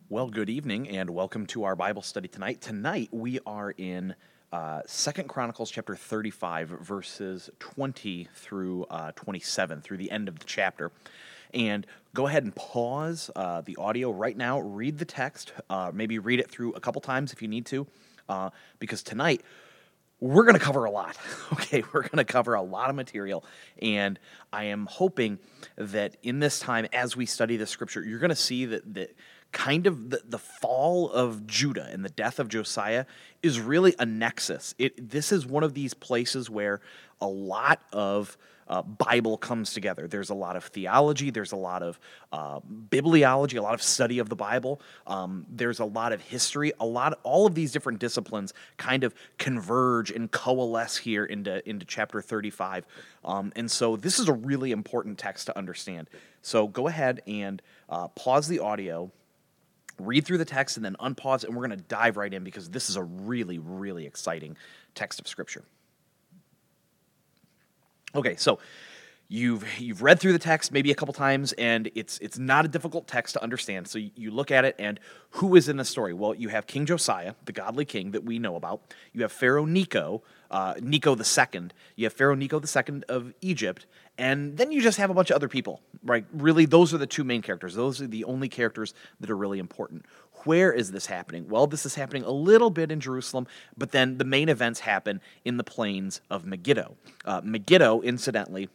Well, good evening and welcome to our Bible study tonight. Tonight we are in 2 Chronicles chapter 35, verses 20 through 27, through the end of the chapter. And go ahead and pause the audio right now, read the text, maybe read it through a couple times if you need to, because tonight we're going to cover a lot. Okay, we're going to cover a lot of material, and I am hoping that in this time, as we study the scripture, you're going to see that kind of the fall of Judah and the death of Josiah is really a nexus. This is one of these places where a lot of Bible comes together. There's a lot of theology, there's a lot of bibliology, a lot of study of the Bible. There's a lot of history. All of these different disciplines kind of converge and coalesce here into chapter 35. And so this is a really important text to understand. So go ahead and pause the audio, read through the text, and then unpause it, and we're going to dive right in because this is a really, really exciting text of Scripture. Okay, so you've read through the text maybe a couple times, and it's not a difficult text to understand. So you look at it, and who is in the story? Well, you have King Josiah, the godly king that we know about. You have Pharaoh Necho, Necho II. You have Pharaoh Necho II of Egypt, and then you just have a bunch of other people, right? Really, those are the two main characters. Those are the only characters that are really important. Where is this happening? Well, this is happening a little bit in Jerusalem, but then the main events happen in the plains of Megiddo. Megiddo, incidentally,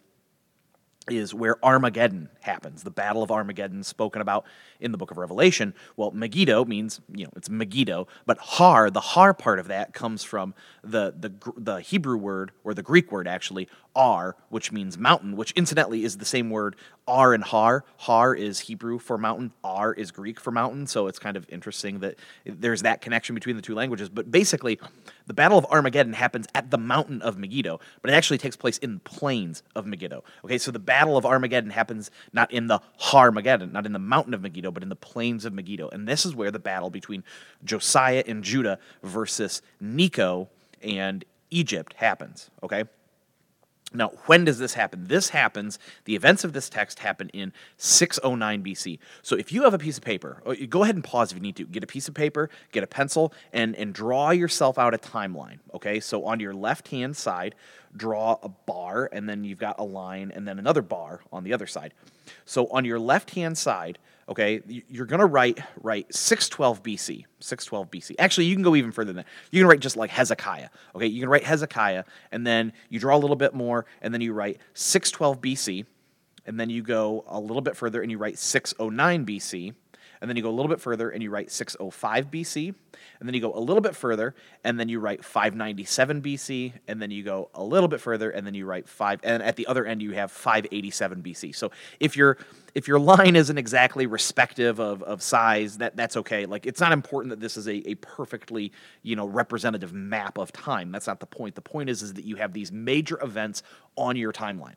is where Armageddon happens, the Battle of Armageddon spoken about in the book of Revelation. Well, Megiddo means, it's Megiddo, but the har part of that comes from the Hebrew word, or the Greek word actually, ar, which means mountain, which incidentally is the same word, ar and har. Har is Hebrew for mountain, ar is Greek for mountain, so it's kind of interesting that there's that connection between the two languages. But basically, the Battle of Armageddon happens at the mountain of Megiddo, but it actually takes place in the plains of Megiddo. Okay, so the Battle of Armageddon happens not in the Har-Mageddon, not in the mountain of Megiddo, but in the plains of Megiddo. And this is where the battle between Josiah and Judah versus Necho and Egypt happens, okay? Now, when does this happen? The events of this text happen in 609 BC. So if you have a piece of paper, go ahead and pause if you need to. Get a piece of paper, get a pencil, and draw yourself out a timeline, okay? So on your left-hand side, draw a bar, and then you've got a line, and then another bar on the other side. So on your left-hand side, okay, you're going to write 612 BC. 612 BC. Actually, you can go even further than that. You can write just like Hezekiah. Okay, you can write Hezekiah, and then you draw a little bit more, and then you write 612 BC, and then you go a little bit further, and you write 609 BC, and then you go a little bit further, and you write 605 BC, and then you go a little bit further, and then you write 597 BC, and then you go a little bit further, and then you write and at the other end you have 587 BC. So if your line isn't exactly respective of size, that's okay. Like, it's not important that this is a perfectly, representative map of time. That's not the point. The point is that you have these major events on your timeline.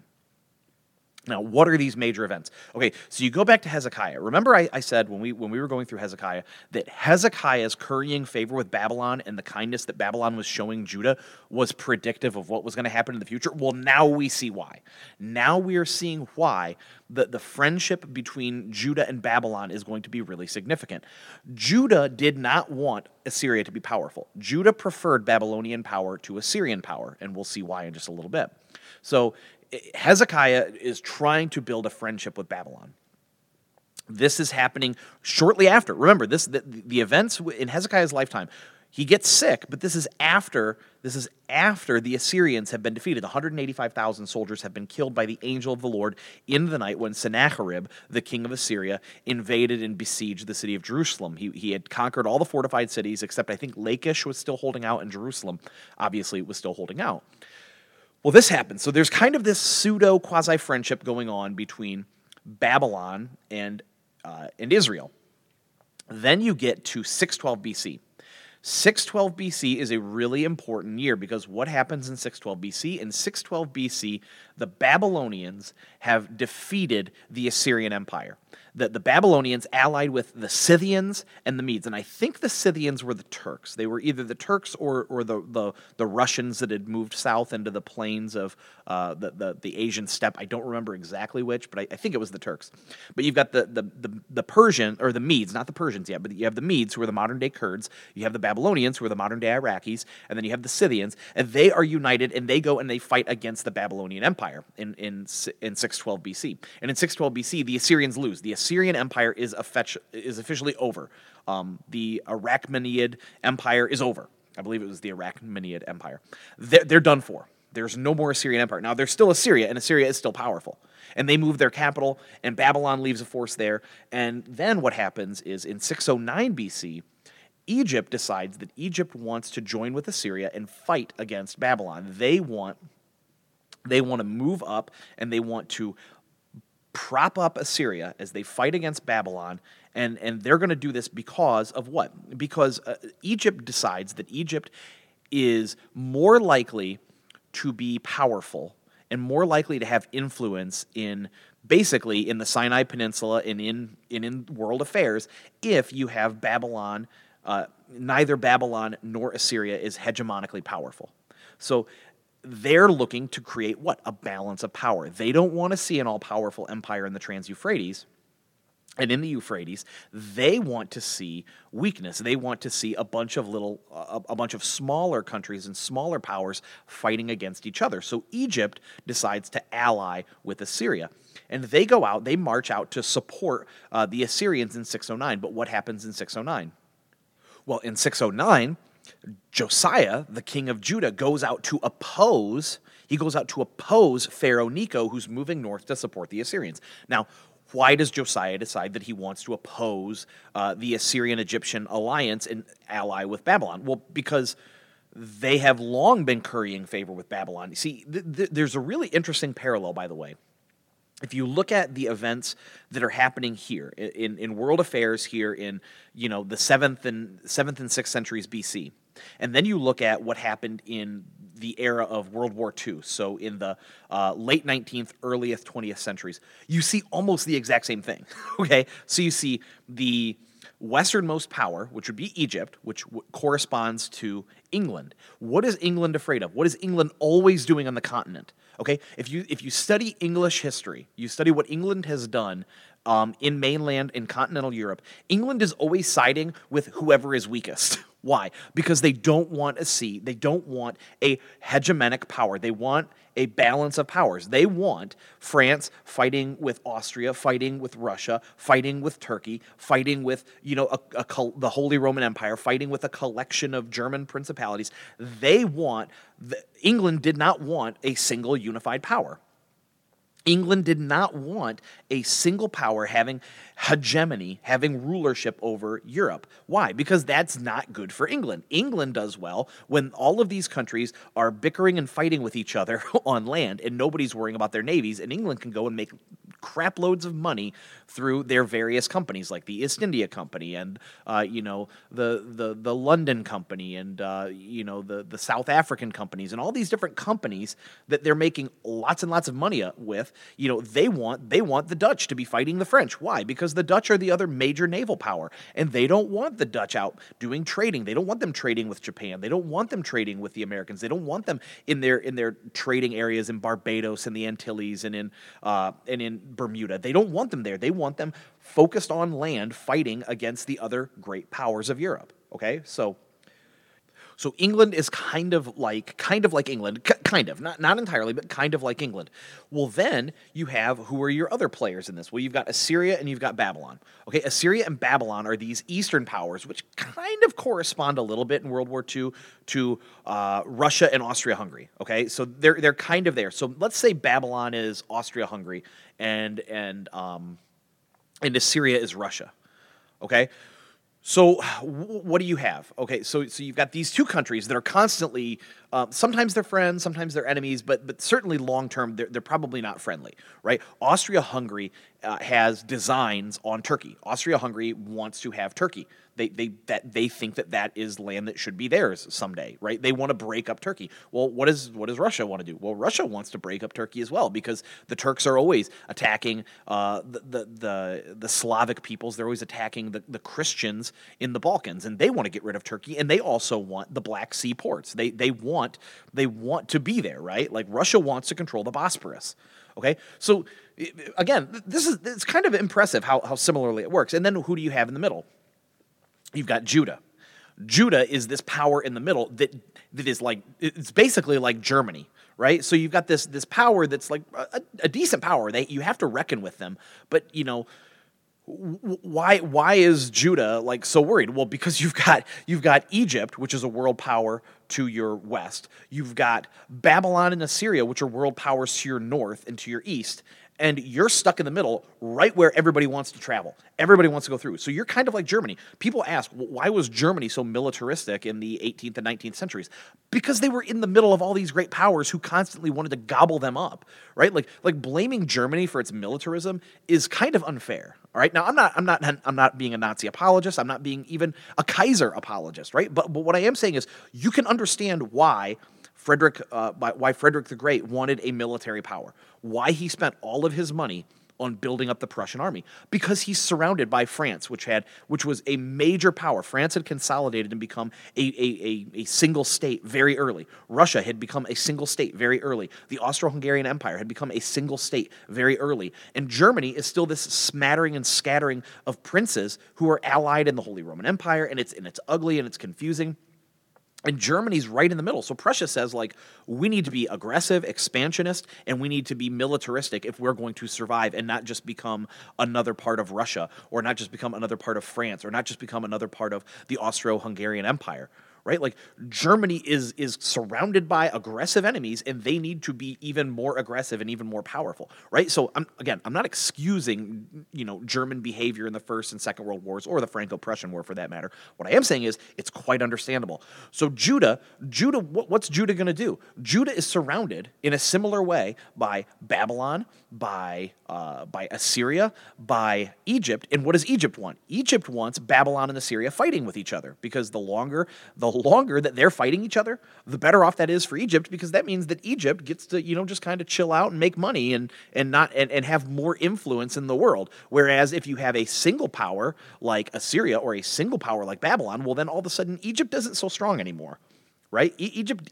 Now, what are these major events? Okay, so you go back to Hezekiah. Remember I said when we were going through Hezekiah that Hezekiah's currying favor with Babylon and the kindness that Babylon was showing Judah was predictive of what was going to happen in the future? Well, now we see why. Now we are seeing why the friendship between Judah and Babylon is going to be really significant. Judah did not want Assyria to be powerful. Judah preferred Babylonian power to Assyrian power, and we'll see why in just a little bit. So Hezekiah is trying to build a friendship with Babylon. This is happening shortly after. Remember, the events in Hezekiah's lifetime. He gets sick, but this is after the Assyrians have been defeated. 185,000 soldiers have been killed by the angel of the Lord in the night when Sennacherib, the king of Assyria, invaded and besieged the city of Jerusalem. He had conquered all the fortified cities, except I think Lachish was still holding out, and Jerusalem, obviously, was still holding out. Well, this happens. So there's kind of this pseudo-quasi-friendship going on between Babylon and Israel. Then you get to 612 BC. 612 BC is a really important year because what happens in 612 BC? In 612 BC, the Babylonians have defeated the Assyrian Empire. The Babylonians allied with the Scythians and the Medes, and I think the Scythians were the Turks. They were either the Turks or the Russians that had moved south into the plains of the Asian steppe. I don't remember exactly which, but I think it was the Turks. But you've got the Persian, or the Medes, not the Persians yet, but you have the Medes, who are the modern day Kurds. You have the Babylonians, who are the modern day Iraqis, and then you have the Scythians, and they are united, and they go and they fight against the Babylonian Empire in 612 BC. And in 612 BC, the Assyrians lose. The Assyrian Empire is officially over. The Achaemenid Empire is over. I believe it was the Achaemenid Empire. They're done for. There's no more Assyrian Empire. Now, there's still Assyria, and Assyria is still powerful. And they move their capital, and Babylon leaves a force there. And then what happens is in 609 BC, Egypt decides that Egypt wants to join with Assyria and fight against Babylon. They want to move up, and they want to prop up Assyria as they fight against Babylon, and they're going to do this because of what? Because Egypt decides that Egypt is more likely to be powerful and more likely to have influence in basically in the Sinai Peninsula and in world affairs if you have Babylon. Neither Babylon nor Assyria is hegemonically powerful. So they're looking to create what? A balance of power. They don't want to see an all-powerful empire in the Trans-Euphrates and in the Euphrates. They want to see weakness. They want to see a bunch of smaller countries and smaller powers fighting against each other. So Egypt decides to ally with Assyria. And they go out, they march out to support the Assyrians in 609. But what happens in 609? Well, in 609, Josiah, the king of Judah, goes out to oppose Pharaoh Necho, who's moving north to support the Assyrians. Now, why does Josiah decide that he wants to oppose the Assyrian-Egyptian alliance and ally with Babylon? Well, because they have long been currying favor with Babylon. You see, there's a really interesting parallel, by the way. If you look at the events that are happening here in world affairs here in the 7th and 6th centuries BC, and then you look at what happened in the era of World War II, so in the late 19th, earliest 20th centuries, you see almost the exact same thing. Okay, so you see the westernmost power, which would be Egypt, which corresponds to England. What is England afraid of? What is England always doing on the continent? Okay, if you study English history, you study what England has done in mainland and continental Europe, England is always siding with whoever is weakest. Why? Because they don't want a hegemonic power. They want a balance of powers. They want France fighting with Austria, fighting with Russia, fighting with Turkey, fighting with the Holy Roman Empire, fighting with a collection of German principalities. England did not want a single unified power. England did not want a single power having hegemony, having rulership over Europe. Why? Because that's not good for England. England does well when all of these countries are bickering and fighting with each other on land and nobody's worrying about their navies, and England can go and make crap loads of money through their various companies like the East India Company and the London Company and the South African companies and all these different companies that they're making lots and lots of money with. They want the Dutch to be fighting the French. Why? Because the Dutch are the other major naval power, and they don't want the Dutch out doing trading. They don't want them trading with Japan. They don't want them trading with the Americans. They don't want them in their trading areas in Barbados and the Antilles and in Bermuda. They don't want them there. They want them focused on land fighting against the other great powers of Europe. Okay? So England is kind of like England, not entirely, but kind of like England. Well, then you have, who are your other players in this? Well, you've got Assyria and you've got Babylon. Okay, Assyria and Babylon are these eastern powers, which kind of correspond a little bit in World War II to Russia and Austria-Hungary. Okay, so they're kind of there. So let's say Babylon is Austria-Hungary and Assyria is Russia. Okay. So what do you have? Okay, so you've got these two countries that are constantly, sometimes they're friends, sometimes they're enemies, but certainly long-term, they're probably not friendly, right? Austria-Hungary has designs on Turkey. Austria-Hungary wants to have Turkey. They think that is land that should be theirs someday, right? They want to break up Turkey. Well, what does Russia want to do? Well, Russia wants to break up Turkey as well, because the Turks are always attacking the Slavic peoples. They're always attacking the Christians in the Balkans, and they want to get rid of Turkey. And they also want the Black Sea ports. They want to be there, right? Like Russia wants to control the Bosporus. Okay, so again, it's kind of impressive how similarly it works. And then who do you have in the middle? You've got Judah. Judah is this power in the middle that is like, it's basically like Germany, right? So you've got this power that's like a decent power. You have to reckon with them, but why is Judah like so worried? Well, because you've got Egypt, which is a world power to your west. You've got Babylon and Assyria, which are world powers to your north and to your east. And you're stuck in the middle, right where everybody wants to travel. Everybody wants to go through. So you're kind of like Germany. People ask, well, why was Germany so militaristic in the 18th and 19th centuries? Because they were in the middle of all these great powers who constantly wanted to gobble them up, right? Like blaming Germany for its militarism is kind of unfair. All right. Now I'm not being a Nazi apologist. I'm not being even a Kaiser apologist, right? But what I am saying is you can understand why Frederick the Great wanted a military power, why he spent all of his money on building up the Prussian army, because he's surrounded by France, which was a major power. France had consolidated and become a single state very early. Russia had become a single state very early. The Austro-Hungarian Empire had become a single state very early. And Germany is still this smattering and scattering of princes who are allied in the Holy Roman Empire, and it's ugly and it's confusing. And Germany's right in the middle. So Prussia says, like, we need to be aggressive, expansionist, and we need to be militaristic if we're going to survive and not just become another part of Russia, or not just become another part of France, or not just become another part of the Austro-Hungarian Empire. Right? Like Germany is surrounded by aggressive enemies, and they need to be even more aggressive and even more powerful. Right? So I'm not excusing German behavior in the First and Second World Wars, or the Franco-Prussian War for that matter. What I am saying is it's quite understandable. So Judah, what's Judah going to do? Judah is surrounded in a similar way by Babylon, by Assyria, by Egypt. And what does Egypt want? Egypt wants Babylon and Assyria fighting with each other, because the longer that they're fighting each other, the better off that is for Egypt, because that means that Egypt gets to just kind of chill out and make money and have more influence in the world. Whereas if you have a single power like Assyria or a single power like Babylon, well, then all of a sudden Egypt isn't so strong anymore, right? Egypt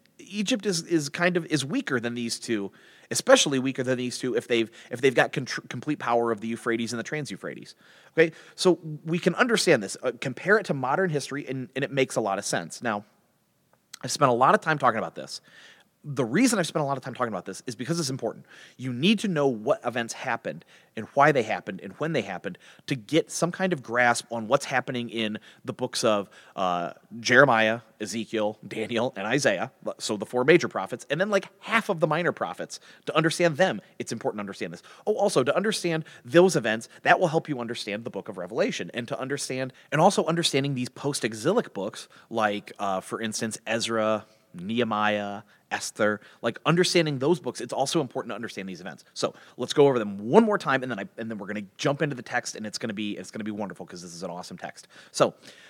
is weaker than these two, especially weaker than these two if they've got complete power of the Euphrates and the Trans-Euphrates. Okay, so we can understand this. Compare it to modern history, and it makes a lot of sense. Now, I've spent a lot of time talking about this. The reason I've spent a lot of time talking about this is because it's important. You need to know what events happened and why they happened and when they happened to get some kind of grasp on what's happening in the books of Jeremiah, Ezekiel, Daniel, and Isaiah, so the four major prophets, and then like half of the minor prophets. To understand them, it's important to understand this. Oh, also, to understand those events, that will help you understand the book of Revelation, and also understanding these post-exilic books, like, for instance, Ezra, Nehemiah, Esther, like understanding those books, it's also important to understand these events. So let's go over them one more time, and then we're going to jump into the text, and it's going to be wonderful, because this is an awesome text. So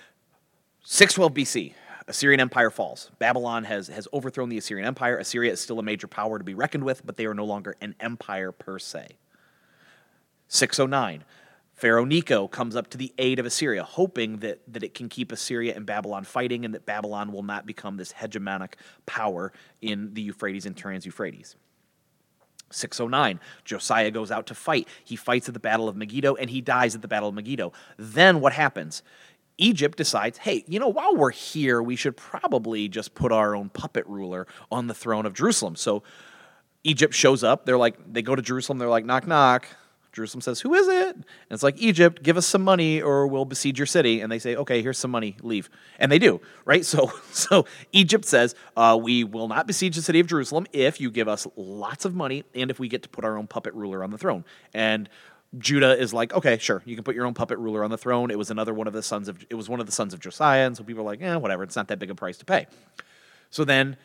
612 BC, Assyrian Empire falls. Babylon has overthrown the Assyrian Empire. Assyria is still a major power to be reckoned with, but they are no longer an empire per se. 609. Pharaoh Necho comes up to the aid of Assyria, hoping that it can keep Assyria and Babylon fighting, and that Babylon will not become this hegemonic power in the Euphrates and Trans-Euphrates. 609, Josiah goes out to fight. He fights at the Battle of Megiddo, and he dies at the Battle of Megiddo. Then what happens? Egypt decides, hey, while we're here, we should probably just put our own puppet ruler on the throne of Jerusalem. So Egypt shows up. They go to Jerusalem. They're like, knock, knock. Jerusalem says, who is it? And it's like, Egypt, give us some money or we'll besiege your city. And they say, okay, here's some money, leave. And they do, right? So Egypt says, we will not besiege the city of Jerusalem if you give us lots of money and if we get to put our own puppet ruler on the throne. And Judah is like, okay, sure, you can put your own puppet ruler on the throne. It was one of the sons of Josiah. And so people are like, whatever, it's not that big a price to pay. So then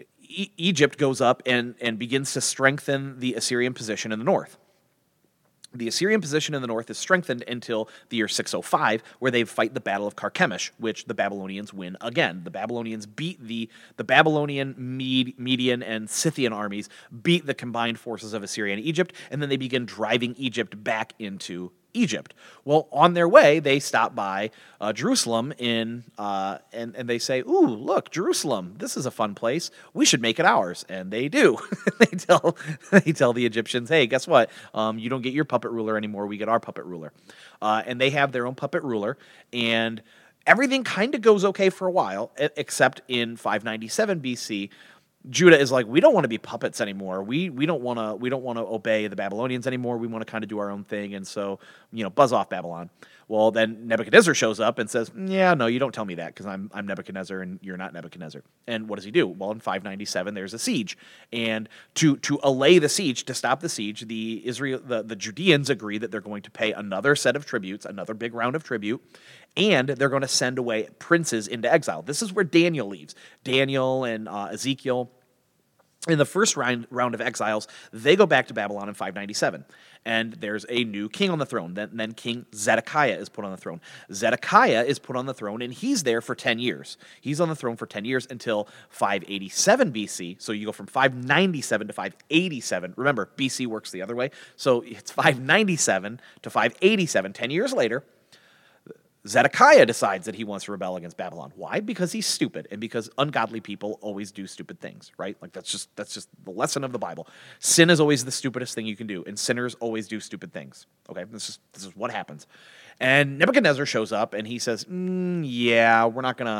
Egypt goes up and begins to strengthen the Assyrian position in the north. The Assyrian position in the north is strengthened until the year 605, where they fight the Battle of Carchemish, which the Babylonians win again. The Babylonians beat the Babylonian, Median, and Scythian armies, beat the combined forces of Assyria and Egypt, and then they begin driving Egypt back into Egypt. Well, on their way, they stop by Jerusalem and they say, "Ooh, look, Jerusalem! This is a fun place. We should make it ours." And they do. they tell the Egyptians, "Hey, guess what? You don't get your puppet ruler anymore. We get our puppet ruler." And they have their own puppet ruler, and everything kind of goes okay for a while, except in 597 BC. Judah is like, we don't want to be puppets anymore. We don't want to obey the Babylonians anymore. We want to kind of do our own thing, and so buzz off, Babylon. Well, then Nebuchadnezzar shows up and says, "Yeah, no, you don't tell me that because I'm Nebuchadnezzar and you're not Nebuchadnezzar." And what does he do? Well, in 597 there's a siege, and to allay the siege, to stop the siege, the Judeans agree that they're going to pay another set of tributes, another big round of tribute, and they're going to send away princes into exile. This is where Daniel leaves. Daniel and Ezekiel. In the first round of exiles, they go back to Babylon in 597, and there's a new king on the throne. Then King Zedekiah is put on the throne. Zedekiah is put on the throne, and he's there for 10 years. He's on the throne for 10 years until 587 BC, so you go from 597 to 587. Remember, BC works the other way, so it's 597 to 587, 10 years later. Zedekiah decides that he wants to rebel against Babylon. Why? Because he's stupid, and because ungodly people always do stupid things, right? Like that's just the lesson of the Bible. Sin is always the stupidest thing you can do, and sinners always do stupid things. Okay, this is what happens. And Nebuchadnezzar shows up, and he says, "Yeah, we're not gonna,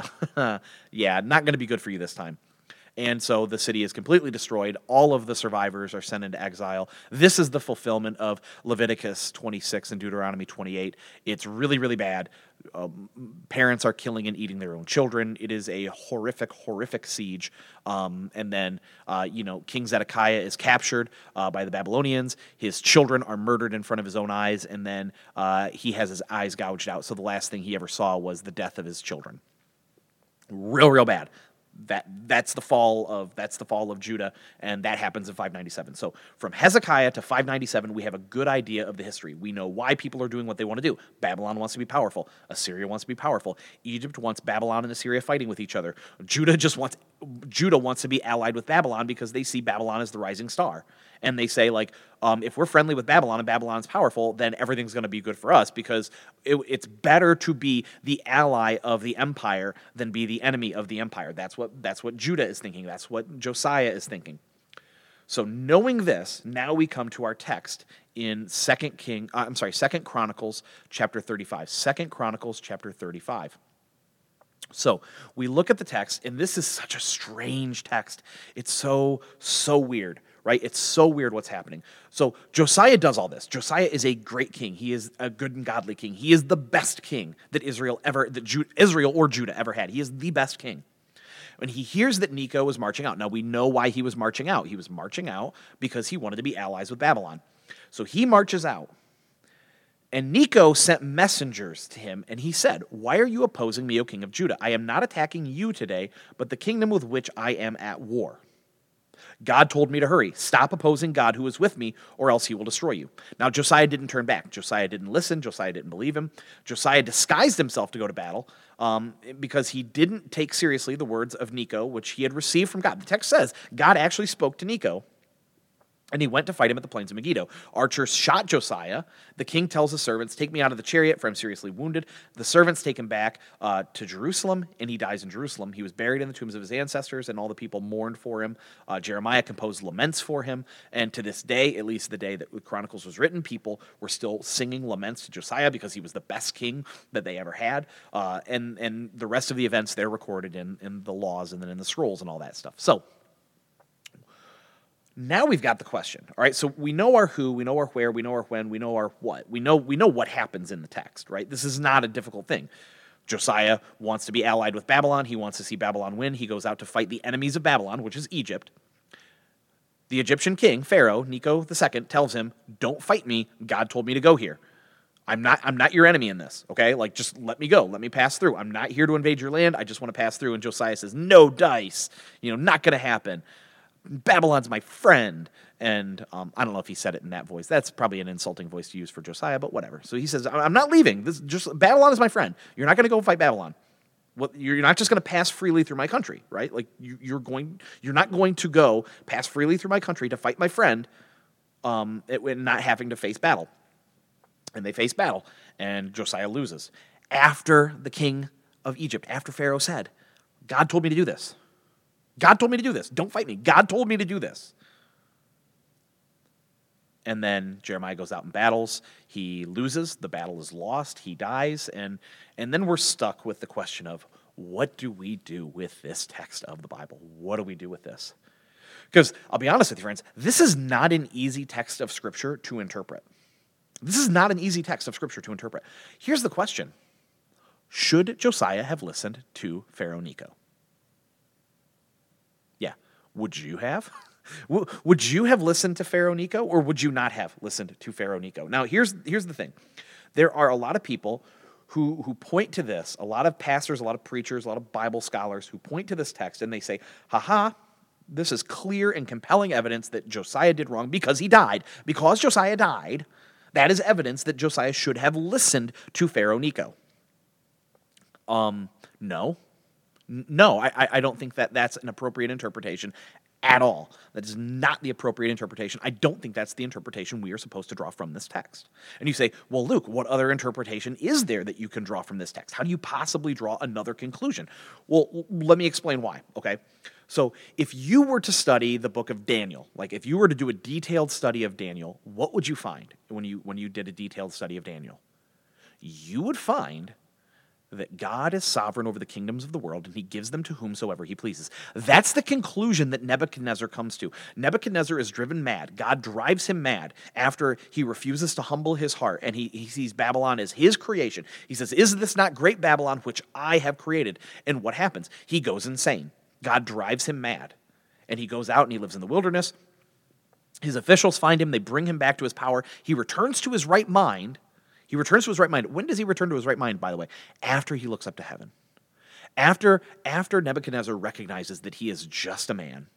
not gonna be good for you this time." And so the city is completely destroyed. All of the survivors are sent into exile. This is the fulfillment of Leviticus 26 and Deuteronomy 28. It's really, really bad. Parents are killing and eating their own children. It is a horrific, horrific siege. And then, King Zedekiah is captured by the Babylonians. His children are murdered in front of his own eyes, and then he has his eyes gouged out. So the last thing he ever saw was the death of his children. Real, real bad. That's the fall of Judah, and that happens in 597. So from Hezekiah to 597, we have a good idea of the history. We know why people are doing what they want to do. Babylon wants to be powerful. Assyria wants to be powerful. Egypt wants Babylon and Assyria fighting with each other. Judah wants to be allied with Babylon because they see Babylon as the rising star. And they say, if we're friendly with Babylon and Babylon's powerful, then everything's going to be good for us because it's better to be the ally of the empire than be the enemy of the empire. That's what Judah is thinking. That's what Josiah is thinking. So knowing this, now we come to our text in 2 Chronicles chapter 35. 2 Chronicles chapter 35. So we look at the text, and this is such a strange text. It's so weird, right? It's so weird what's happening. So Josiah does all this. Josiah is a great king. He is a good and godly king. He is the best king that Israel or Judah ever had. He is the best king. When he hears that Necho was marching out, now we know why he was marching out. He was marching out because he wanted to be allies with Babylon. So he marches out. And Necho sent messengers to him, and he said, "Why are you opposing me, O king of Judah? I am not attacking you today, but the kingdom with which I am at war. God told me to hurry. Stop opposing God who is with me, or else he will destroy you." Now, Josiah didn't turn back. Josiah didn't listen. Josiah didn't believe him. Josiah disguised himself to go to battle because he didn't take seriously the words of Necho, which he had received from God. The text says God actually spoke to Necho, and he went to fight him at the plains of Megiddo. Archers shot Josiah. The king tells his servants, "Take me out of the chariot, for I'm seriously wounded." The servants take him back to Jerusalem, and he dies in Jerusalem. He was buried in the tombs of his ancestors, and all the people mourned for him. Jeremiah composed laments for him, and to this day, at least the day that Chronicles was written, people were still singing laments to Josiah because he was the best king that they ever had. And the rest of the events, they're recorded in the laws and then in the scrolls and all that stuff. So now we've got the question, all right? So we know our who, we know our where, we know our when, we know our what. We know what happens in the text, right? This is not a difficult thing. Josiah wants to be allied with Babylon. He wants to see Babylon win. He goes out to fight the enemies of Babylon, which is Egypt. The Egyptian king, Pharaoh, Necho II, tells him, "Don't fight me. God told me to go here. I'm not your enemy in this, okay? Just let me go. Let me pass through. I'm not here to invade your land. I just want to pass through." And Josiah says, "No dice. Not going to happen." Babylon's my friend. And I don't know if he said it in that voice. That's probably an insulting voice to use for Josiah, but whatever. So he says, I'm not leaving. Babylon is my friend. You're not going to go fight Babylon. Well, you're not just going to pass freely through my country, right? Like you're not going to go pass freely through my country to fight my friend, not having to face battle. And they face battle, and Josiah loses. After the king of Egypt, after Pharaoh said, God told me to do this. God told me to do this. Don't fight me. God told me to do this. And then Jeremiah goes out and battles. He loses. The battle is lost. He dies. And then we're stuck with the question of, what do we do with this text of the Bible? What do we do with this? Because I'll be honest with you, friends, this is not an easy text of Scripture to interpret. This is not an easy text of Scripture to interpret. Here's the question. Should Josiah have listened to Pharaoh Necho? Yeah. Would you have? Would you have listened to Pharaoh Necho, or would you not have listened to Pharaoh Necho? Now, here's the thing. There are a lot of people who point to this, a lot of pastors, a lot of preachers, a lot of Bible scholars who point to this text and they say, this is clear and compelling evidence that Josiah did wrong because he died. Because Josiah died, that is evidence that Josiah should have listened to Pharaoh Necho. No, I don't think that's an appropriate interpretation at all. That is not the appropriate interpretation. I don't think that's the interpretation we are supposed to draw from this text. And you say, well, Luke, what other interpretation is there that you can draw from this text? How do you possibly draw another conclusion? Well, let me explain why, okay? So if you were to study the book of Daniel, like if you were to do a detailed study of Daniel, what would you find when you did a detailed study of Daniel? You would find that God is sovereign over the kingdoms of the world, and he gives them to whomsoever he pleases. That's the conclusion that Nebuchadnezzar comes to. Nebuchadnezzar is driven mad. God drives him mad after he refuses to humble his heart, and he sees Babylon as his creation. He says, is this not great Babylon, which I have created? And what happens? He goes insane. God drives him mad, and he goes out and he lives in the wilderness. His officials find him. They bring him back to his power. He returns to his right mind. When does he return to his right mind, by the way? After he looks up to heaven. After Nebuchadnezzar recognizes that he is just a man,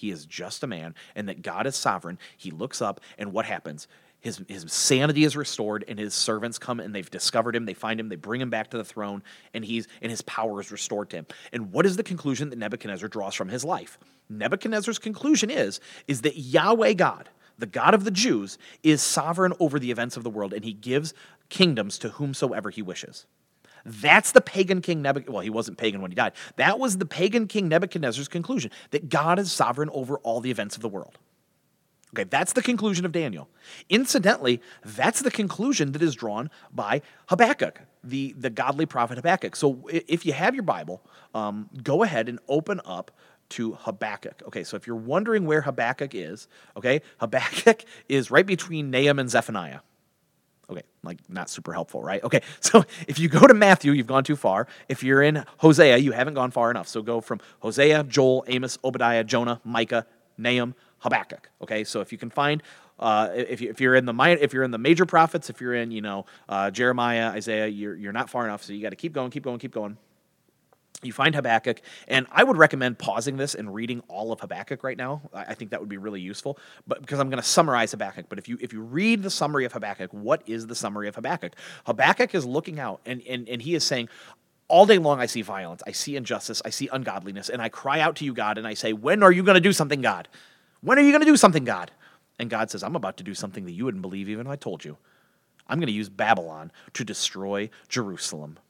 and that God is sovereign, he looks up, and what happens? His sanity is restored, and his servants come, and they've discovered him, they find him, they bring him back to the throne, and his power is restored to him. And what is the conclusion that Nebuchadnezzar draws from his life? Nebuchadnezzar's conclusion is that Yahweh God, the God of the Jews, is sovereign over the events of the world, and he gives kingdoms to whomsoever he wishes. That's the pagan king Nebuchadnezzar. Well, he wasn't pagan when he died. That was the pagan king Nebuchadnezzar's conclusion, that God is sovereign over all the events of the world. Okay, that's the conclusion of Daniel. Incidentally, that's the conclusion that is drawn by Habakkuk, the godly prophet Habakkuk. So if you have your Bible, go ahead and open up to Habakkuk. Okay, so if you're wondering where Habakkuk is, okay, Habakkuk is right between Nahum and Zephaniah. Okay, like not super helpful, right? Okay, so if you go to Matthew, you've gone too far. If you're in Hosea, you haven't gone far enough. So go from Hosea, Joel, Amos, Obadiah, Jonah, Micah, Nahum, Habakkuk. Okay, so if you can find, if you're in the major prophets, if you're in Jeremiah, Isaiah, you're not far enough. So you got to keep going. You find Habakkuk, and I would recommend pausing this and reading all of Habakkuk right now. I think that would be really useful, but because I'm going to summarize Habakkuk. But if you read the summary of Habakkuk, what is the summary of Habakkuk? Habakkuk is looking out, and he is saying, all day long I see violence, I see injustice, I see ungodliness, and I cry out to you, God, and I say, when are you going to do something, God? When are you going to do something, God? And God says, I'm about to do something that you wouldn't believe even if I told you. I'm going to use Babylon to destroy Jerusalem.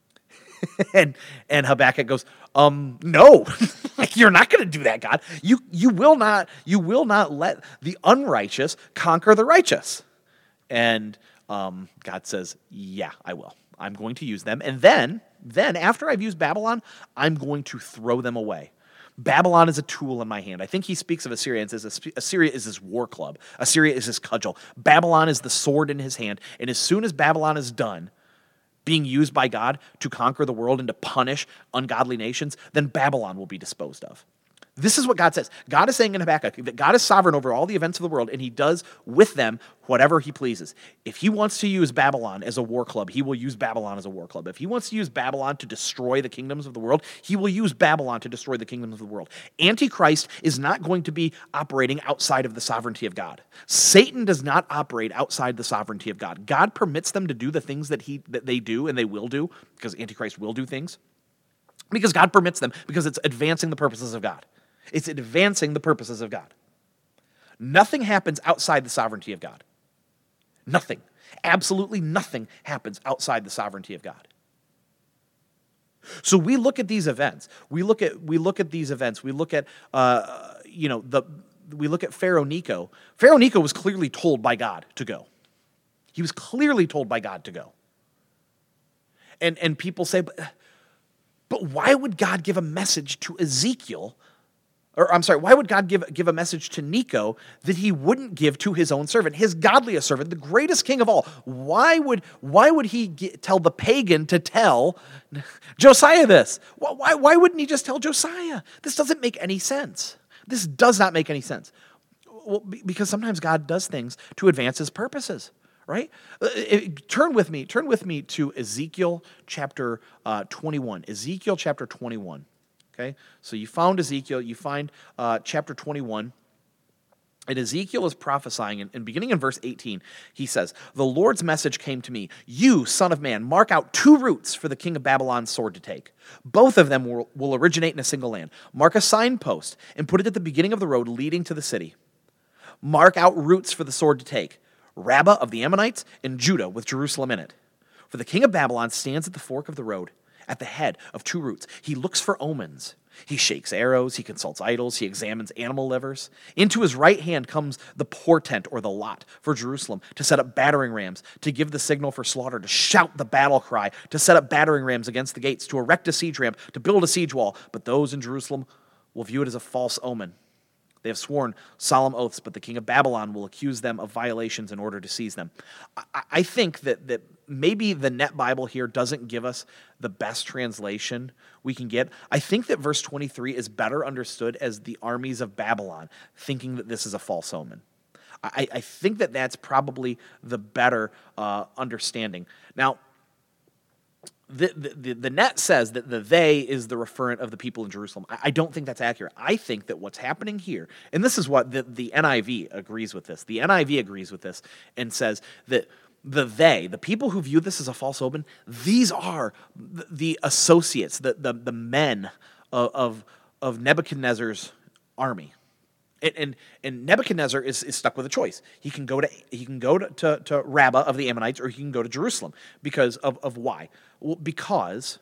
and Habakkuk goes, no, you're not going to do that, God. You will not let the unrighteous conquer the righteous. And God says, yeah, I will. I'm going to use them. And then after I've used Babylon, I'm going to throw them away. Babylon is a tool in my hand. I think he speaks of Assyria and says Assyria is his war club. Assyria is his cudgel. Babylon is the sword in his hand. And as soon as Babylon is done being used by God to conquer the world and to punish ungodly nations, then Babylon will be disposed of. This is what God says. God is saying in Habakkuk that God is sovereign over all the events of the world, and he does with them whatever he pleases. If he wants to use Babylon as a war club, he will use Babylon as a war club. If he wants to use Babylon to destroy the kingdoms of the world, he will use Babylon to destroy the kingdoms of the world. Antichrist is not going to be operating outside of the sovereignty of God. Satan does not operate outside the sovereignty of God. God permits them to do the things that they do and they will do, because Antichrist will do things, because God permits them, because it's advancing the purposes of God. It's advancing the purposes of God. Nothing happens outside the sovereignty of God. Nothing. Absolutely nothing happens outside the sovereignty of God. So we look at these events. We look at these events. We look at we look at Pharaoh Necho. Pharaoh Necho was clearly told by God to go. He was clearly told by God to go. And people say, but why would God give a message to Ezekiel? Or I'm sorry, why would God give a message to Necho that he wouldn't give to his own servant, his godliest servant, the greatest king of all? Why would he tell the pagan to tell Josiah this? Why wouldn't he just tell Josiah? This doesn't make any sense. This does not make any sense. Well, because sometimes God does things to advance his purposes, right? Turn with me to Ezekiel chapter 21. Ezekiel chapter 21. Okay, so you found Ezekiel, you find chapter 21, and Ezekiel is prophesying, and beginning in verse 18, he says, "The Lord's message came to me, you, son of man, mark out 2 routes for the king of Babylon's sword to take. Both of them will originate in a single land. Mark a signpost and put it at the beginning of the road leading to the city. Mark out routes for the sword to take, Rabbah of the Ammonites and Judah with Jerusalem in it. For the king of Babylon stands at the fork of the road, at the head of 2 routes. He looks for omens. He shakes arrows. He consults idols. He examines animal livers. Into his right hand comes the portent or the lot for Jerusalem to set up battering rams, to give the signal for slaughter, to shout the battle cry, to set up battering rams against the gates, to erect a siege ramp, to build a siege wall. But those in Jerusalem will view it as a false omen. They have sworn solemn oaths, but the king of Babylon will accuse them of violations in order to seize them." I think that maybe the Net Bible here doesn't give us the best translation we can get. I think that verse 23 is better understood as the armies of Babylon, thinking that this is a false omen. I think that that's probably the better understanding. Now, the Net says that the they is the referent of the people in Jerusalem. I don't think that's accurate. I think that what's happening here, and this is what the NIV agrees with this. The NIV agrees with this and says that the people who view this as a false omen, these are the associates, the men of Nebuchadnezzar's army. And Nebuchadnezzar is stuck with a choice. He can go to Rabbah of the Ammonites, or he can go to Jerusalem. Because of why? Well, because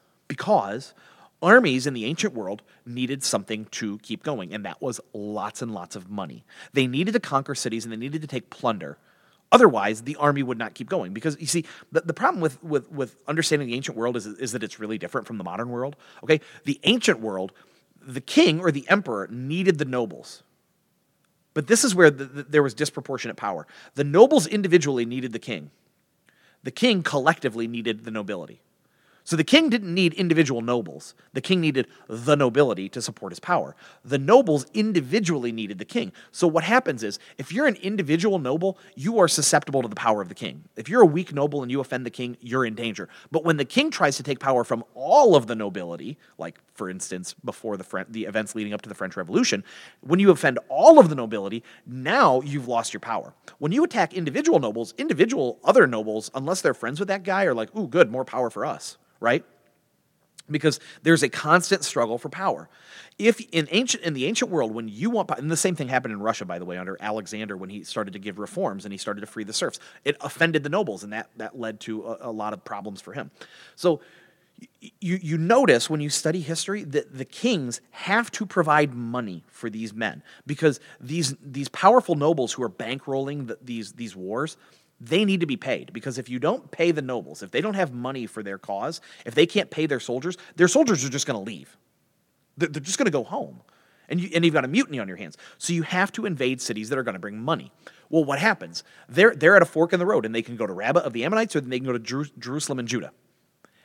armies in the ancient world needed something to keep going, and that was lots and lots of money. They needed to conquer cities, and they needed to take plunder. Otherwise, the army would not keep going. Because, you see, the problem with understanding the ancient world is that it's really different from the modern world. Okay, the ancient world, the king or the emperor needed the nobles. But this is where there was disproportionate power. The nobles individually needed the king. The king collectively needed the nobility. So the king didn't need individual nobles. The king needed the nobility to support his power. The nobles individually needed the king. So what happens is, if you're an individual noble, you are susceptible to the power of the king. If you're a weak noble and you offend the king, you're in danger. But when the king tries to take power from all of the nobility, like, for instance, before the events leading up to the French Revolution, when you offend all of the nobility, now you've lost your power. When you attack individual nobles, other nobles, unless they're friends with that guy, are like, ooh, good, more power for us. Right? Because there's a constant struggle for power. If in the ancient world, when you want, and the same thing happened in Russia, by the way, under Alexander, when he started to give reforms and he started to free the serfs, it offended the nobles, and that led to a lot of problems for him. So you notice when you study history that the kings have to provide money for these men, because these powerful nobles who are bankrolling these wars, they need to be paid. Because if you don't pay the nobles, if they don't have money for their cause, if they can't pay their soldiers are just going to leave. They're just going to go home. And you've got a mutiny on your hands. So you have to invade cities that are going to bring money. Well, what happens? They're at a fork in the road, and they can go to Rabbah of the Ammonites, or they can go to Jerusalem and Judah.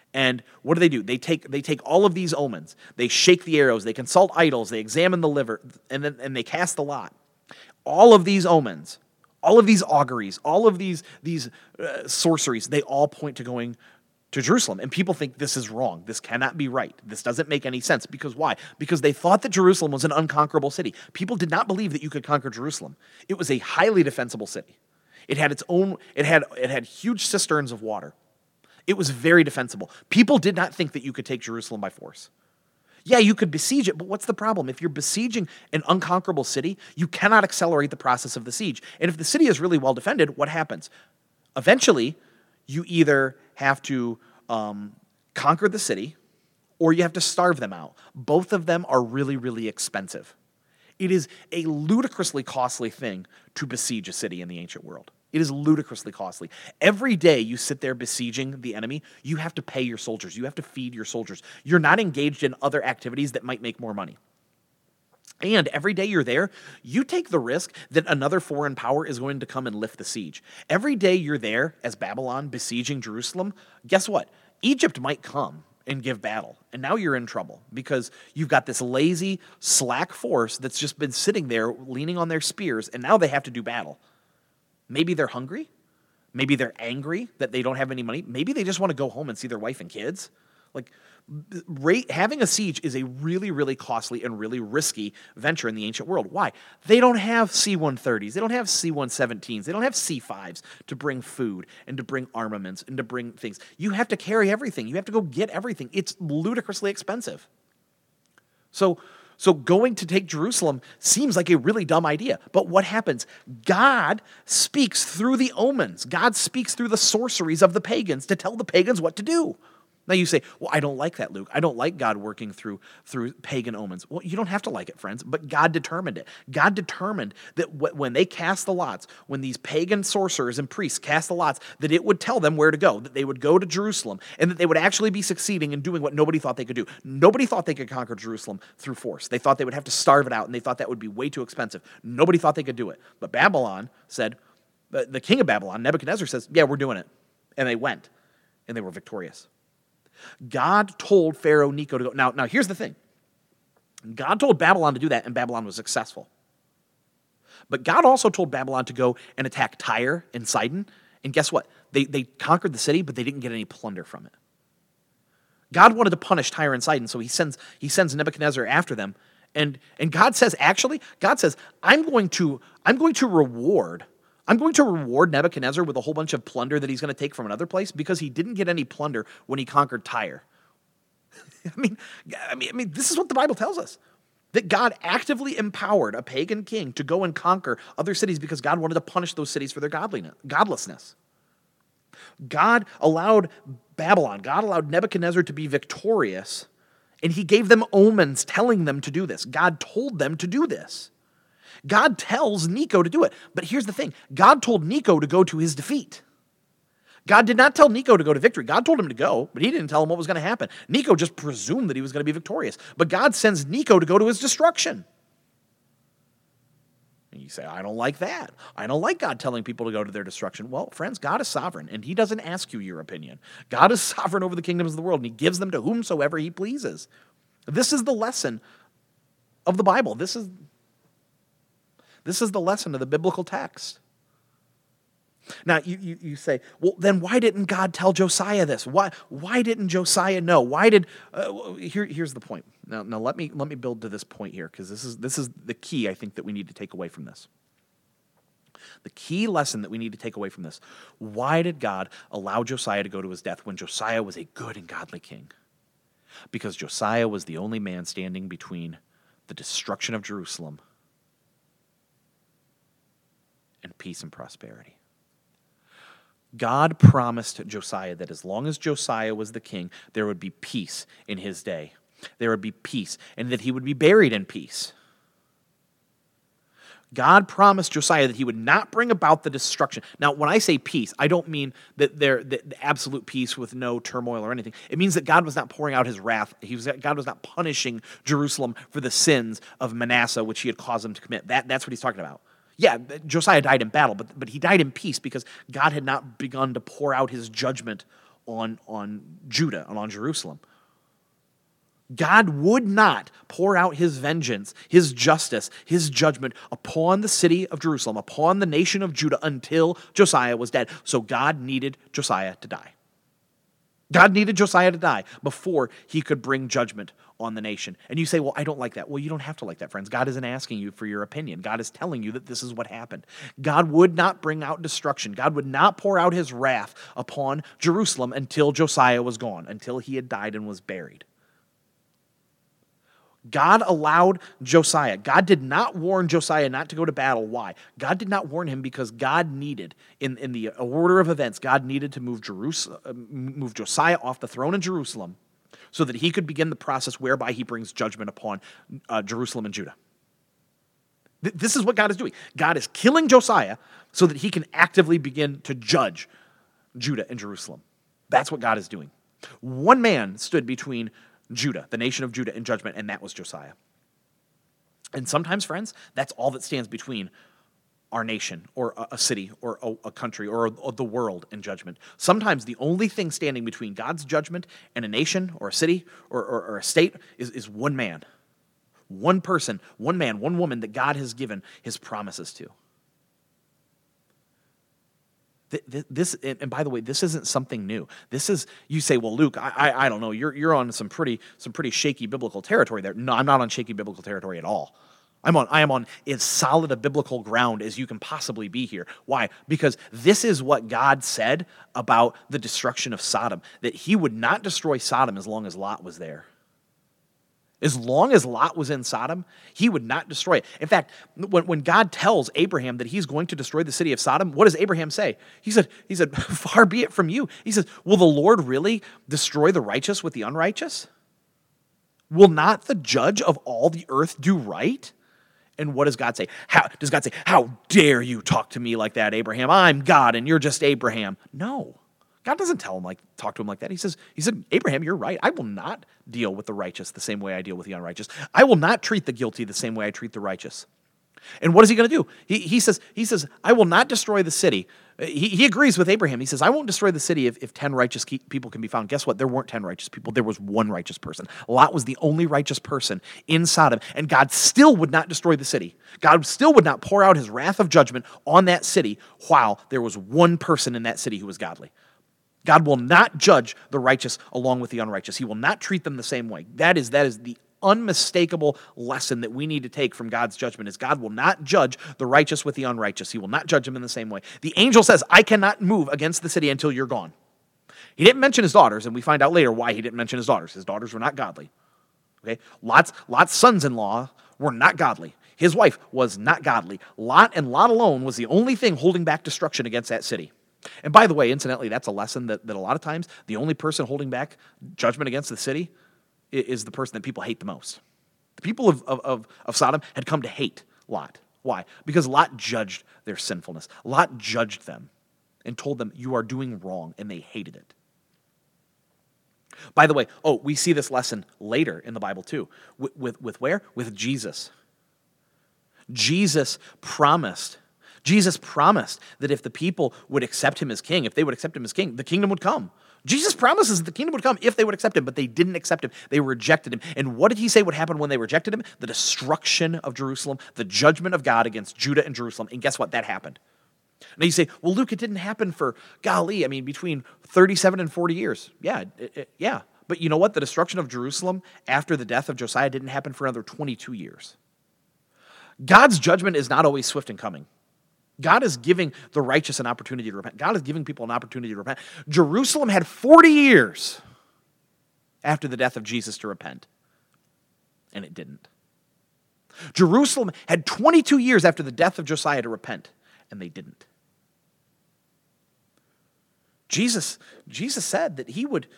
And what do? They take all of these omens, they shake the arrows, they consult idols, they examine the liver, and they cast the lot. All of these omens, all of these auguries, all of these sorceries, they all point to going to Jerusalem. And people think this is wrong. This cannot be right. This doesn't make any sense. Because why? Because they thought that Jerusalem was an unconquerable city. People did not believe that you could conquer Jerusalem. It was a highly defensible city. It had its own, it had huge cisterns of water. It was very defensible. People did not think that you could take Jerusalem by force. Yeah, you could besiege it, but what's the problem? If you're besieging an unconquerable city, you cannot accelerate the process of the siege. And if the city is really well defended, what happens? Eventually, you either have to conquer the city or you have to starve them out. Both of them are really, really expensive. It is a ludicrously costly thing to besiege a city in the ancient world. It is ludicrously costly. Every day you sit there besieging the enemy, you have to pay your soldiers. You have to feed your soldiers. You're not engaged in other activities that might make more money. And every day you're there, you take the risk that another foreign power is going to come and lift the siege. Every day you're there as Babylon besieging Jerusalem, guess what? Egypt might come and give battle. And now you're in trouble because you've got this lazy, slack force that's just been sitting there leaning on their spears, and now they have to do battle. Maybe they're hungry. Maybe they're angry that they don't have any money. Maybe they just want to go home and see their wife and kids. Like, having a siege is a really, really costly and really risky venture in the ancient world. Why? They don't have C-130s. They don't have C-117s. They don't have C-5s to bring food and to bring armaments and to bring things. You have to carry everything. You have to go get everything. It's ludicrously expensive. So going to take Jerusalem seems like a really dumb idea. But what happens? God speaks through the omens. God speaks through the sorceries of the pagans to tell the pagans what to do. Now you say, well, I don't like that, Luke. I don't like God working through pagan omens. Well, you don't have to like it, friends, but God determined it. God determined that when they cast the lots, when these pagan sorcerers and priests cast the lots, that it would tell them where to go, that they would go to Jerusalem, and that they would actually be succeeding in doing what nobody thought they could do. Nobody thought they could conquer Jerusalem through force. They thought they would have to starve it out, and they thought that would be way too expensive. Nobody thought they could do it. But Babylon said, the king of Babylon, Nebuchadnezzar, says, yeah, we're doing it. And they went, and they were victorious. God told Pharaoh Necho to go. Now here's the thing. God told Babylon to do that, and Babylon was successful. But God also told Babylon to go and attack Tyre and Sidon, and guess what? They conquered the city, but they didn't get any plunder from it. God wanted to punish Tyre and Sidon, so he sends Nebuchadnezzar after them, and God says, I'm going to reward Nebuchadnezzar with a whole bunch of plunder that he's going to take from another place because he didn't get any plunder when he conquered Tyre. I mean, this is what the Bible tells us. That God actively empowered a pagan king to go and conquer other cities because God wanted to punish those cities for their godlessness. God allowed Nebuchadnezzar to be victorious, and he gave them omens telling them to do this. God told them to do this. God tells Necho to do it. But here's the thing. God told Necho to go to his defeat. God did not tell Necho to go to victory. God told him to go, but he didn't tell him what was going to happen. Necho just presumed that he was going to be victorious. But God sends Necho to go to his destruction. And you say, I don't like that. I don't like God telling people to go to their destruction. Well, friends, God is sovereign, and he doesn't ask you your opinion. God is sovereign over the kingdoms of the world, and he gives them to whomsoever he pleases. This is the lesson of the Bible. This is the lesson of the biblical text. Now, you say, well, then why didn't God tell Josiah this? Why didn't Josiah know? Here's the point. Now let me build to this point here, because this is the key, I think, that we need to take away from this. The key lesson that we need to take away from this. Why did God allow Josiah to go to his death when Josiah was a good and godly king? Because Josiah was the only man standing between the destruction of Jerusalem and peace and prosperity. God promised Josiah that as long as Josiah was the king, there would be peace in his day. There would be peace, and that he would be buried in peace. God promised Josiah that he would not bring about the destruction. Now, when I say peace, I don't mean that the absolute peace with no turmoil or anything. It means that God was not pouring out his wrath. God was not punishing Jerusalem for the sins of Manasseh, which he had caused them to commit. That's what he's talking about. Yeah, Josiah died in battle, but he died in peace because God had not begun to pour out his judgment on Judah and on Jerusalem. God would not pour out his vengeance, his justice, his judgment upon the city of Jerusalem, upon the nation of Judah until Josiah was dead. So God needed Josiah to die. God needed Josiah to die before he could bring judgment on the nation. And you say, well, I don't like that. Well, you don't have to like that, friends. God isn't asking you for your opinion. God is telling you that this is what happened. God would not bring out destruction. God would not pour out his wrath upon Jerusalem until Josiah was gone, until he had died and was buried. God allowed Josiah. God did not warn Josiah not to go to battle. Why? God did not warn him because God needed, in the order of events, God needed to move Josiah off the throne in Jerusalem so that he could begin the process whereby he brings judgment upon Jerusalem and Judah. This is what God is doing. God is killing Josiah so that he can actively begin to judge Judah and Jerusalem. That's what God is doing. One man stood between Judah, the nation of Judah, in judgment, and that was Josiah. And sometimes, friends, that's all that stands between our nation or a city or a country or the world in judgment. Sometimes the only thing standing between God's judgment and a nation or a city or a state is one man, one person, one man, one woman that God has given his promises to. This, and by the way, this isn't something new. This is, you say, well, Luke, I don't know, you're on some pretty shaky biblical territory there. No, I'm not on shaky biblical territory at all. I am on as solid a biblical ground as you can possibly be here. Why? Because this is what God said about the destruction of Sodom, that he would not destroy Sodom as long as Lot was there. As long as Lot was in Sodom, he would not destroy it. In fact, when God tells Abraham that he's going to destroy the city of Sodom, what does Abraham say? He said, far be it from you. He says, will the Lord really destroy the righteous with the unrighteous? Will not the judge of all the earth do right? And what does God say? Does God say, how dare you talk to me like that, Abraham? I'm God and you're just Abraham. No. God doesn't talk to him like that. He said, Abraham, you're right. I will not deal with the righteous the same way I deal with the unrighteous. I will not treat the guilty the same way I treat the righteous. And what is he going to do? He says, I will not destroy the city. He agrees with Abraham. He says, I won't destroy the city if 10 righteous people can be found. Guess what? There weren't 10 righteous people. There was one righteous person. Lot was the only righteous person in Sodom, and God still would not destroy the city. God still would not pour out his wrath of judgment on that city while there was one person in that city who was godly. God will not judge the righteous along with the unrighteous. He will not treat them the same way. That is the unmistakable lesson that we need to take from God's judgment is God will not judge the righteous with the unrighteous. He will not judge them in the same way. The angel says, I cannot move against the city until you're gone. He didn't mention his daughters, and we find out later why he didn't mention his daughters. His daughters were not godly. Okay? Lot's sons-in-law were not godly. His wife was not godly. Lot and Lot alone was the only thing holding back destruction against that city. And by the way, incidentally, that's a lesson that a lot of times the only person holding back judgment against the city is the person that people hate the most. The people of Sodom had come to hate Lot. Why? Because Lot judged their sinfulness. Lot judged them and told them, you are doing wrong, and they hated it. By the way, we see this lesson later in the Bible too. With where? With Jesus. Jesus promised that if the people would accept him as king, if they would accept him as king, the kingdom would come. Jesus promises that the kingdom would come if they would accept him, but they didn't accept him. They rejected him. And what did he say would happen when they rejected him? The destruction of Jerusalem, the judgment of God against Judah and Jerusalem. And guess what? That happened. Now you say, well, Luke, it didn't happen for, between 37 and 40 years. Yeah, yeah. But you know what? The destruction of Jerusalem after the death of Josiah didn't happen for another 22 years. God's judgment is not always swift in coming. God is giving the righteous an opportunity to repent. God is giving people an opportunity to repent. Jerusalem had 40 years after the death of Jesus to repent, and it didn't. Jerusalem had 22 years after the death of Josiah to repent, and they didn't. Jesus said that he would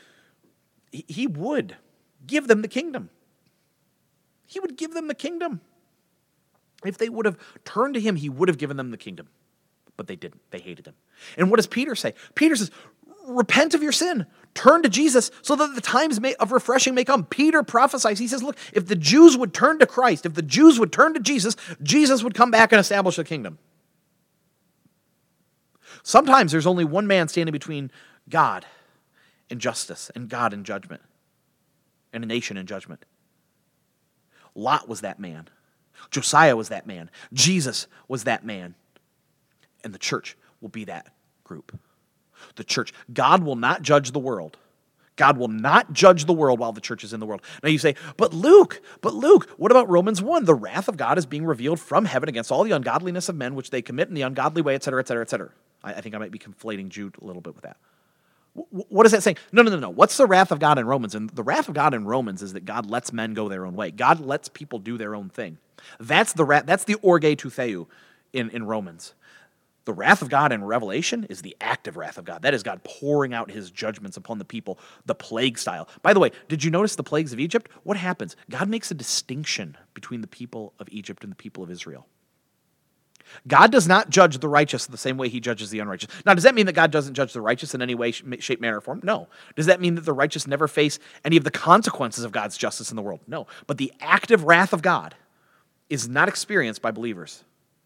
give them the kingdom. He would give them the kingdom. If they would have turned to him, he would have given them the kingdom. But they didn't. They hated him. And what does Peter say? Peter says, repent of your sin. Turn to Jesus so that the times of refreshing may come. Peter prophesies. He says, look, if the Jews would turn to Christ, if the Jews would turn to Jesus, Jesus would come back and establish the kingdom. Sometimes there's only one man standing between God in justice, and God in judgment, and a nation in judgment. Lot was that man. Josiah was that man. Jesus was that man. And the church will be that group. The church. God will not judge the world. God will not judge the world while the church is in the world. Now you say, but Luke, what about Romans 1? The wrath of God is being revealed from heaven against all the ungodliness of men which they commit in the ungodly way, etc., etc., etc. I think I might be conflating Jude a little bit with that. What is that saying? No. What's the wrath of God in Romans? And the wrath of God in Romans is that God lets men go their own way. God lets people do their own thing. That's the orge tou theou in Romans. The wrath of God in Revelation is the active wrath of God. That is God pouring out his judgments upon the people, the plague style. By the way, did you notice the plagues of Egypt? What happens? God makes a distinction between the people of Egypt and the people of Israel. God does not judge the righteous the same way he judges the unrighteous. Now, does that mean that God doesn't judge the righteous in any way, shape, manner, or form? No. Does that mean that the righteous never face any of the consequences of God's justice in the world? No. But the active wrath of God is not experienced by believers.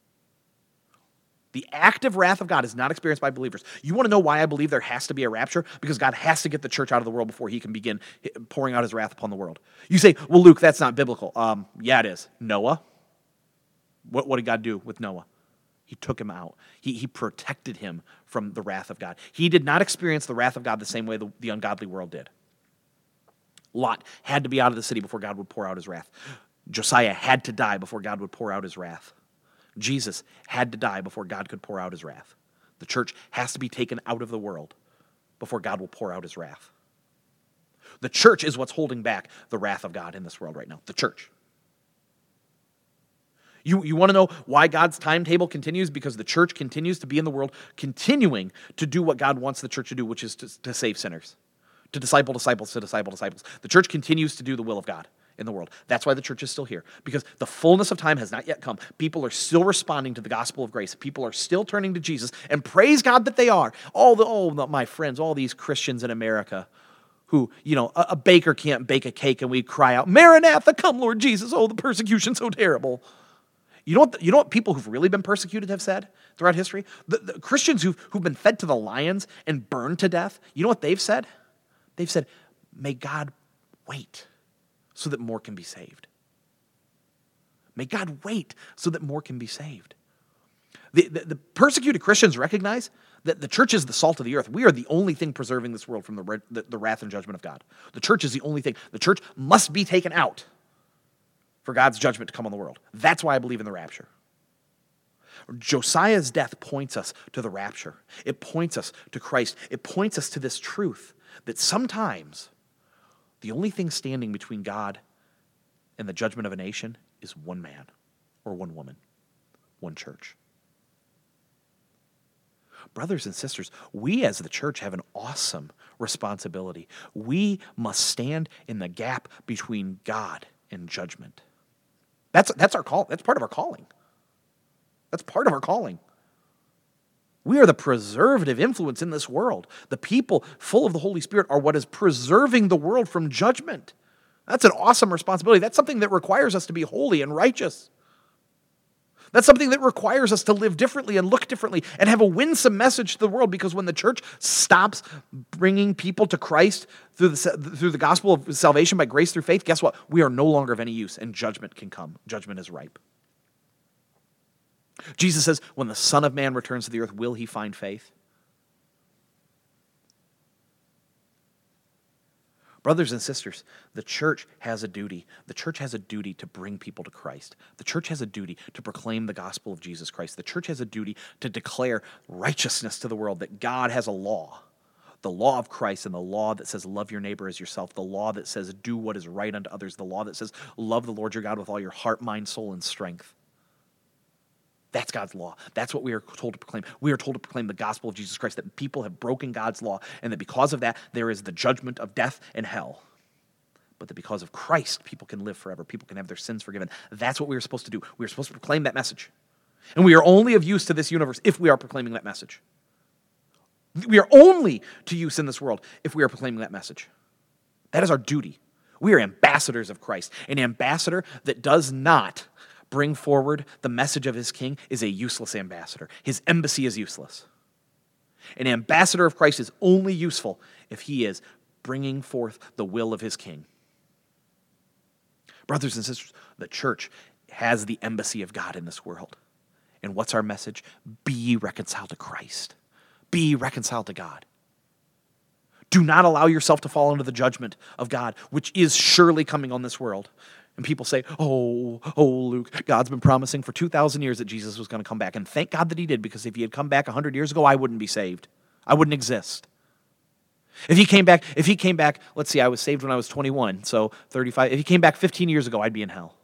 The active wrath of God is not experienced by believers. You want to know why I believe there has to be a rapture? Because God has to get the church out of the world before he can begin pouring out his wrath upon the world. You say, well, Luke, that's not biblical. Yeah, it is. Noah. What did God do with Noah? He took him out. He protected him from the wrath of God. He did not experience the wrath of God the same way the ungodly world did. Lot had to be out of the city before God would pour out his wrath. Josiah had to die before God would pour out his wrath. Jesus had to die before God could pour out his wrath. The church has to be taken out of the world before God will pour out his wrath. The church is what's holding back the wrath of God in this world right now. The church. You want to know why God's timetable continues? Because the church continues to be in the world, continuing to do what God wants the church to do, which is to save sinners, to disciple disciples, to disciple disciples. The church continues to do the will of God in the world. That's why the church is still here, because the fullness of time has not yet come. People are still responding to the gospel of grace. People are still turning to Jesus, and praise God that they are. My friends, all these Christians in America who, a baker can't bake a cake and we cry out, Maranatha, come Lord Jesus. Oh, the persecution's so terrible. You know what people who've really been persecuted have said throughout history? The Christians who've been fed to the lions and burned to death, you know what they've said? They've said, may God wait so that more can be saved. May God wait so that more can be saved. The persecuted Christians recognize that the church is the salt of the earth. We are the only thing preserving this world from the wrath and judgment of God. The church is the only thing. The church must be taken out for God's judgment to come on the world. That's why I believe in the rapture. Josiah's death points us to the rapture. It points us to Christ. It points us to this truth that sometimes the only thing standing between God and the judgment of a nation is one man or one woman, one church. Brothers and sisters, we as the church have an awesome responsibility. We must stand in the gap between God and judgment. That's our call. That's part of our calling. That's part of our calling. We are the preservative influence in this world. The people full of the Holy Spirit are what is preserving the world from judgment. That's an awesome responsibility. That's something that requires us to be holy and righteous. That's something that requires us to live differently and look differently and have a winsome message to the world, because when the church stops bringing people to Christ through the gospel of salvation by grace through faith, guess what? We are no longer of any use, and judgment can come. Judgment is ripe. Jesus says, when the Son of Man returns to the earth, will he find faith? Brothers and sisters, the church has a duty. The church has a duty to bring people to Christ. The church has a duty to proclaim the gospel of Jesus Christ. The church has a duty to declare righteousness to the world, that God has a law, the law of Christ, and the law that says love your neighbor as yourself, the law that says do what is right unto others, the law that says love the Lord your God with all your heart, mind, soul, and strength. That's God's law. That's what we are told to proclaim. We are told to proclaim the gospel of Jesus Christ, that people have broken God's law, and that because of that, there is the judgment of death and hell. But that because of Christ, people can live forever. People can have their sins forgiven. That's what we are supposed to do. We are supposed to proclaim that message. And we are only of use to this universe if we are proclaiming that message. We are only to use in this world if we are proclaiming that message. That is our duty. We are ambassadors of Christ. An ambassador that does not bring forward the message of his king is a useless ambassador. His embassy is useless. An ambassador of Christ is only useful if he is bringing forth the will of his king. Brothers and sisters, the church has the embassy of God in this world. And what's our message? Be reconciled to Christ. Be reconciled to God. Do not allow yourself to fall into the judgment of God, which is surely coming on this world. And people say, oh, Luke, God's been promising for 2,000 years that Jesus was going to come back. And thank God that he did, because if he had come back 100 years ago, I wouldn't be saved. I wouldn't exist. If he came back, let's see, I was saved when I was 21, so 35. If he came back 15 years ago, I'd be in hell.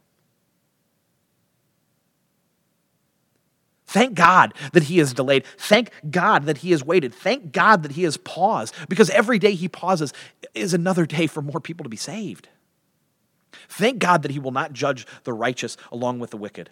Thank God that he has delayed. Thank God that he has waited. Thank God that he has paused, because every day he pauses is another day for more people to be saved. Thank God that he will not judge the righteous along with the wicked.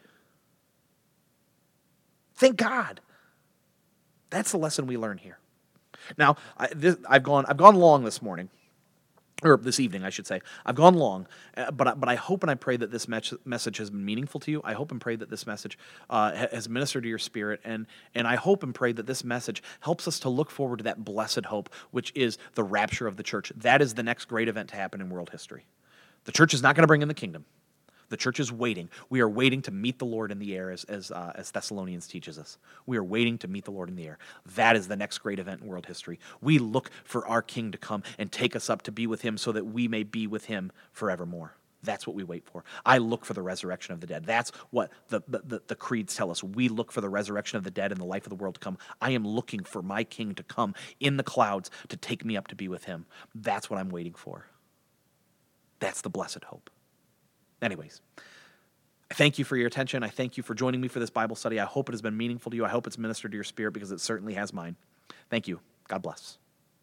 Thank God. That's the lesson we learn here. Now, I've gone long this morning, or this evening, I should say. I've gone long, but I hope and I pray that this message has been meaningful to you. I hope and pray that this message has ministered to your spirit, and I hope and pray that this message helps us to look forward to that blessed hope, which is the rapture of the church. That is the next great event to happen in world history. The church is not going to bring in the kingdom. The church is waiting. We are waiting to meet the Lord in the air, as Thessalonians teaches us. We are waiting to meet the Lord in the air. That is the next great event in world history. We look for our King to come and take us up to be with him so that we may be with him forevermore. That's what we wait for. I look for the resurrection of the dead. That's what the creeds tell us. We look for the resurrection of the dead and the life of the world to come. I am looking for my King to come in the clouds to take me up to be with him. That's what I'm waiting for. That's the blessed hope. Anyways, I thank you for your attention. I thank you for joining me for this Bible study. I hope it has been meaningful to you. I hope it's ministered to your spirit, because it certainly has mine. Thank you. God bless.